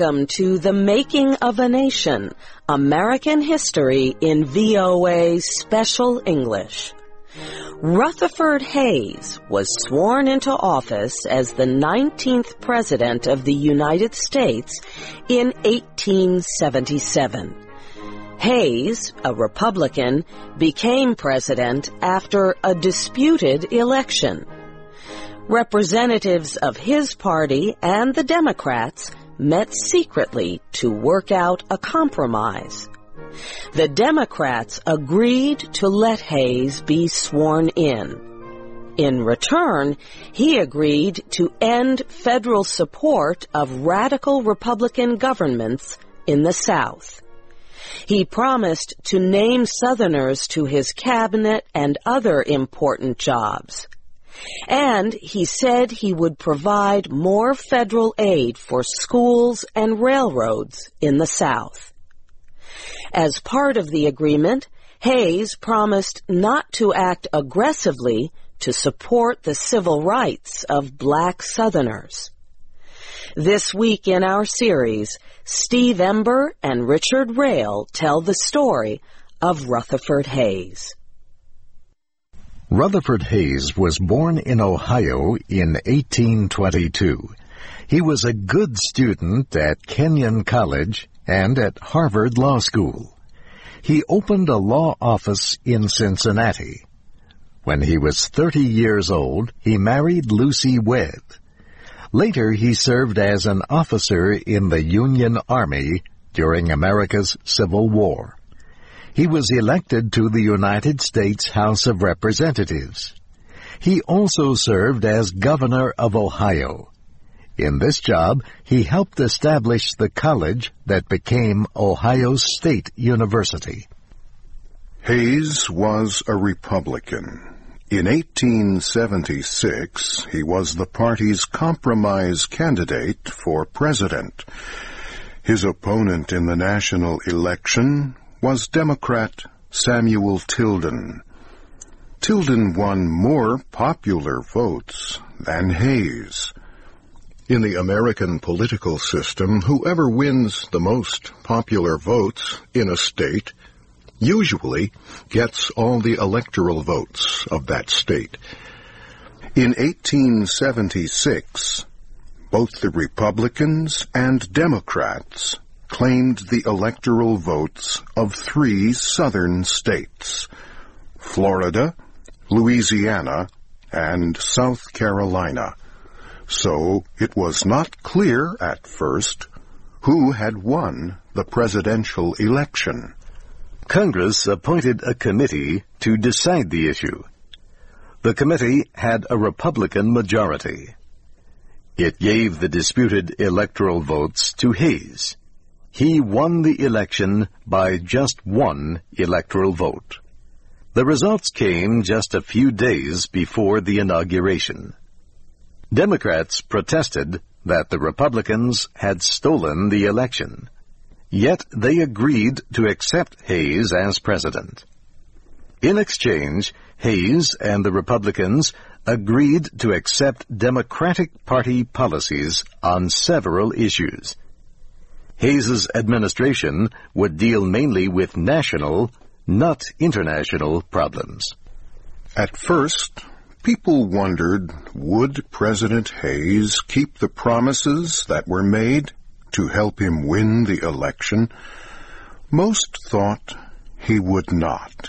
Welcome to The Making of a Nation, American History in VOA Special English. Rutherford Hayes was sworn into office as the 19th President of the United States in 1877. Hayes, a Republican, became president after a disputed election. Representatives of his party and the Democrats met secretly to work out a compromise. The Democrats agreed to let Hayes be sworn in. In return, he agreed to end federal support of radical Republican governments in the South. He promised to name Southerners to his cabinet and other important jobs. And he said he would provide more federal aid for schools and railroads in the South. As part of the agreement, Hayes promised not to act aggressively to support the civil rights of black Southerners. This week in our series, Steve Ember and Richard Rail tell the story of Rutherford Hayes. Rutherford Hayes was born in Ohio in 1822. He was a good student at Kenyon College and at Harvard Law School. He opened a law office in Cincinnati. When he was 30 years old, he married Lucy Webb. Later, he served as an officer in the Union Army during America's Civil War. He was elected to the United States House of Representatives. He also served as governor of Ohio. In this job, he helped establish the college that became Ohio State University. Hayes was a Republican. In 1876, he was the party's compromise candidate for president. His opponent in the national election was Democrat Samuel Tilden. Tilden won more popular votes than Hayes. In the American political system, whoever wins the most popular votes in a state usually gets all the electoral votes of that state. In 1876, both the Republicans and Democrats claimed the electoral votes of 3 southern states, Florida, Louisiana, and South Carolina. So it was not clear at first who had won the presidential election. Congress appointed a committee to decide the issue. The committee had a Republican majority. It gave the disputed electoral votes to Hayes. He won the election by just 1 electoral vote. The results came just a few days before the inauguration. Democrats protested that the Republicans had stolen the election. Yet they agreed to accept Hayes as president. In exchange, Hayes and the Republicans agreed to accept Democratic Party policies on several issues. Hayes's administration would deal mainly with national, not international problems. At first, people wondered, would President Hayes keep the promises that were made to help him win the election? Most thought he would not.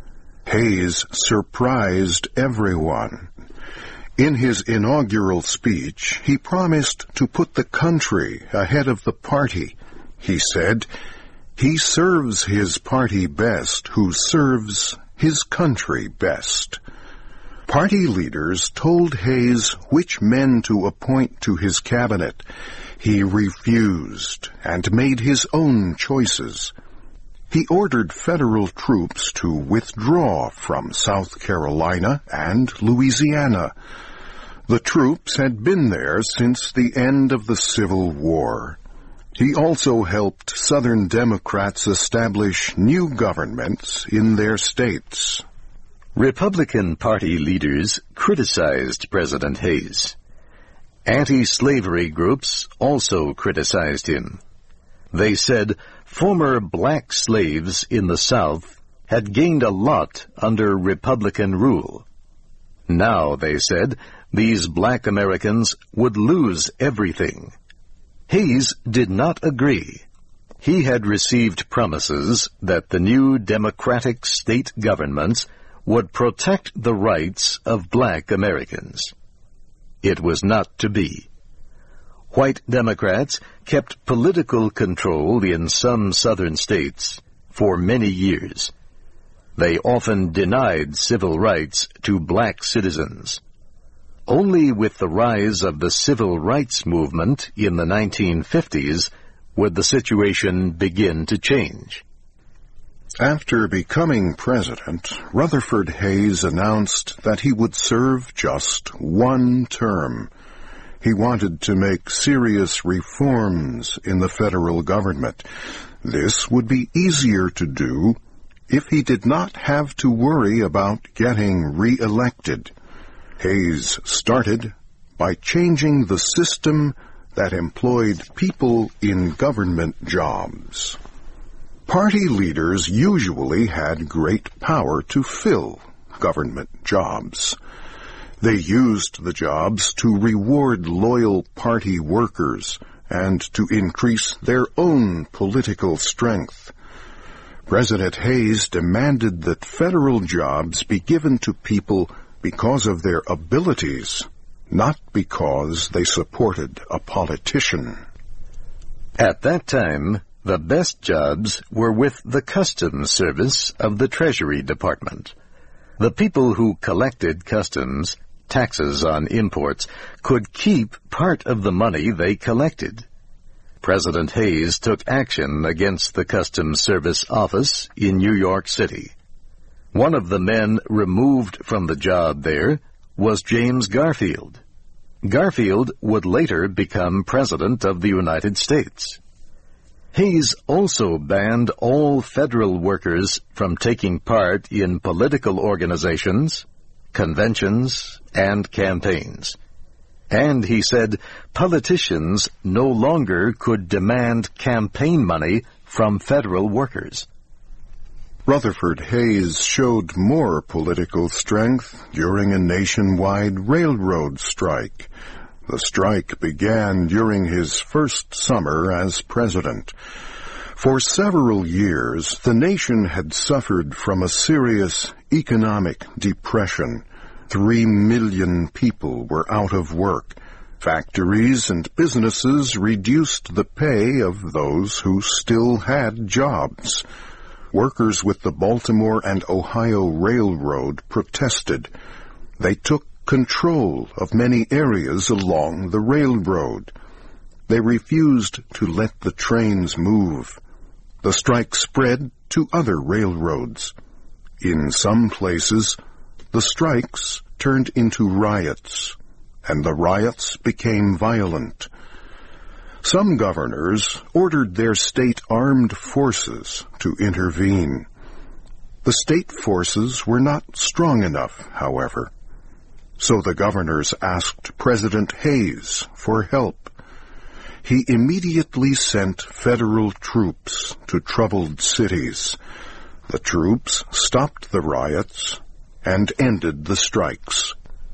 Hayes surprised everyone. In his inaugural speech, he promised to put the country ahead of the party. He said, "He serves his party best who serves his country best." Party leaders told Hayes which men to appoint to his cabinet. He refused and made his own choices. He ordered federal troops to withdraw from South Carolina and Louisiana. The troops had been there since the end of the Civil War. He also helped Southern Democrats establish new governments in their states. Republican Party leaders criticized President Hayes. Anti-slavery groups also criticized him. They said former black slaves in the South had gained a lot under Republican rule. Now, they said, these black Americans would lose everything. Hayes did not agree. He had received promises that the new Democratic state governments would protect the rights of black Americans. It was not to be. White Democrats kept political control in some southern states for many years. They often denied civil rights to black citizens. Only with the rise of the civil rights movement in the 1950s would the situation begin to change. After becoming president, Rutherford Hayes announced that he would serve just one term. He wanted to make serious reforms in the federal government. This would be easier to do if he did not have to worry about getting re-elected. Hayes started by changing the system that employed people in government jobs. Party leaders usually had great power to fill government jobs. They used the jobs to reward loyal party workers and to increase their own political strength. President Hayes demanded that federal jobs be given to people because of their abilities, not because they supported a politician. At that time, the best jobs were with the Customs Service of the Treasury Department. The people who collected customs, taxes on imports, could keep part of the money they collected. President Hayes took action against the Customs Service office in New York City. One of the men removed from the job there was James Garfield. Garfield would later become President of the United States. Hayes also banned all federal workers from taking part in political organizations, conventions, and campaigns. And he said politicians no longer could demand campaign money from federal workers. Rutherford Hayes showed more political strength during a nationwide railroad strike. The strike began during his first summer as president. For several years, the nation had suffered from a serious economic depression. 3 million people were out of work. Factories and businesses reduced the pay of those who still had jobs. Workers with the Baltimore and Ohio Railroad protested. They took control of many areas along the railroad. They refused to let the trains move. The strike spread to other railroads. In some places, the strikes turned into riots, and the riots became violent. Some governors ordered their state armed forces to intervene. The state forces were not strong enough, however. So the governors asked President Hayes for help. He immediately sent federal troops to troubled cities. The troops stopped the riots and ended the strikes.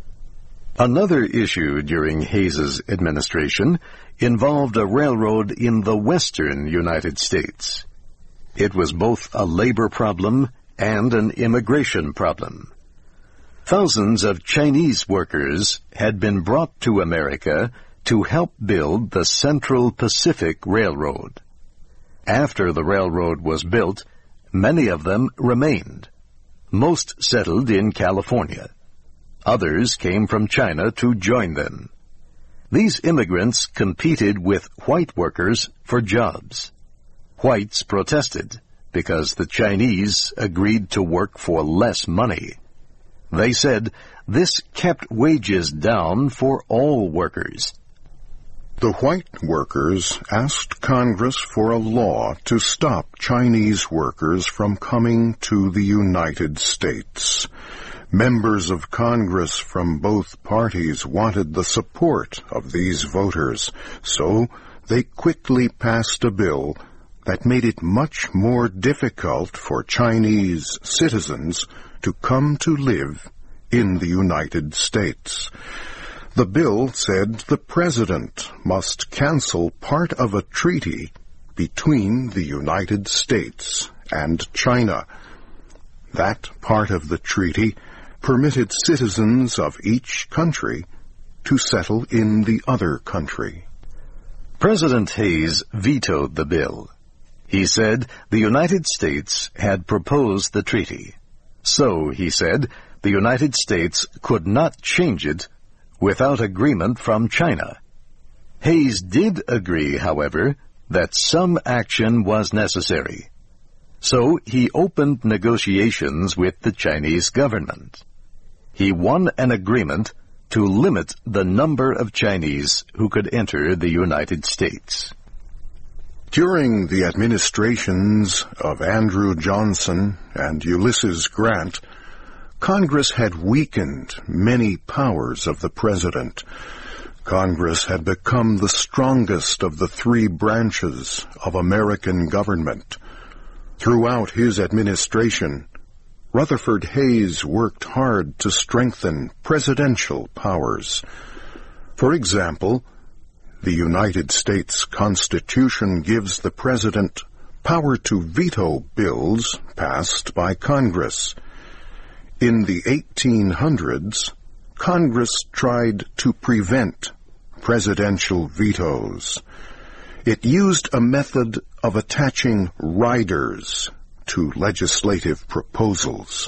Another issue during Hayes's administration involved a railroad in the western United States. It was both a labor problem and an immigration problem. Thousands of Chinese workers had been brought to America to help build the Central Pacific Railroad. After the railroad was built, many of them remained. Most settled in California. Others came from China to join them. These immigrants competed with white workers for jobs. Whites protested because the Chinese agreed to work for less money. They said this kept wages down for all workers. The white workers asked Congress for a law to stop Chinese workers from coming to the United States. Members of Congress from both parties wanted the support of these voters, so they quickly passed a bill that made it much more difficult for Chinese citizens to come to live in the United States. The bill said the president must cancel part of a treaty between the United States and China. That part of the treaty permitted citizens of each country to settle in the other country. President Hayes vetoed the bill. He said the United States had proposed the treaty. So, he said, the United States could not change it without agreement from China. Hayes did agree, however, that some action was necessary. So he opened negotiations with the Chinese government. He won an agreement to limit the number of Chinese who could enter the United States. During the administrations of Andrew Johnson and Ulysses Grant, Congress had weakened many powers of the president. Congress had become the strongest of the three branches of American government. Throughout his administration, Rutherford Hayes worked hard to strengthen presidential powers. For example, the United States Constitution gives the president power to veto bills passed by Congress. In the 1800s, Congress tried to prevent presidential vetoes. It used a method of attaching riders to legislative proposals.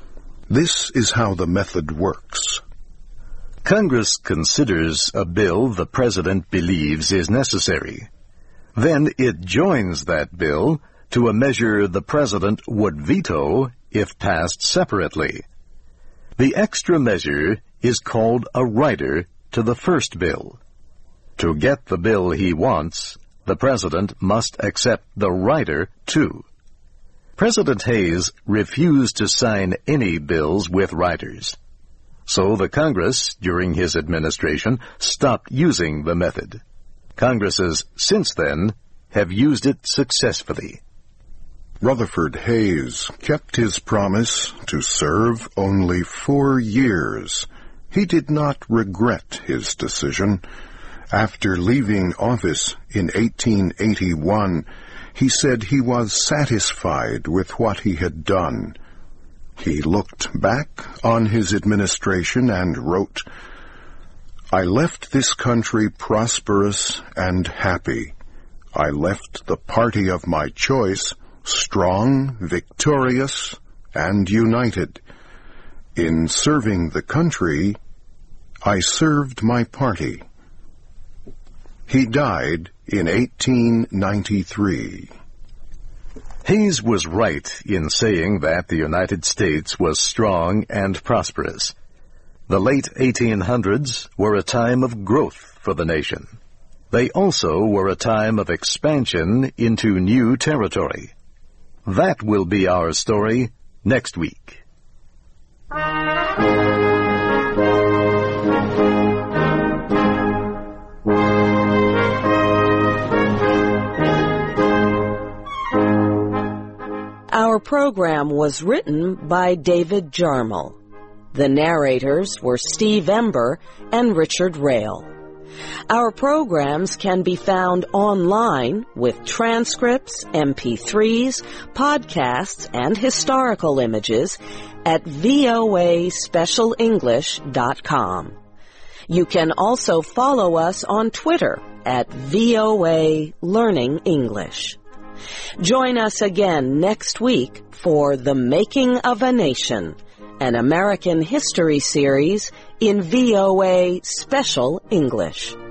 This is how the method works. Congress considers a bill the president believes is necessary. Then it joins that bill to a measure the president would veto if passed separately. The extra measure is called a rider to the first bill. To get the bill he wants, the president must accept the rider too. President Hayes refused to sign any bills with riders. So the Congress, during his administration, stopped using the method. Congresses since then have used it successfully. Rutherford Hayes kept his promise to serve only 4 years. He did not regret his decision. After leaving office in 1881, he said he was satisfied with what he had done. He looked back on his administration and wrote, "I left this country prosperous and happy. I left the party of my choice strong, victorious, and united. In serving the country, I served my party." He died in 1893. Hayes was right in saying that the United States was strong and prosperous. The late 1800s were a time of growth for the nation. They also were a time of expansion into new territory. That will be our story next week. Our program was written by David Jarmel. The narrators were Steve Ember and Richard Rail. Our programs can be found online with transcripts, MP3s, podcasts, and historical images at voaspecialenglish.com. You can also follow us on Twitter at VOA Learning English. Join us again next week for The Making of a Nation, an American history series in VOA Special English.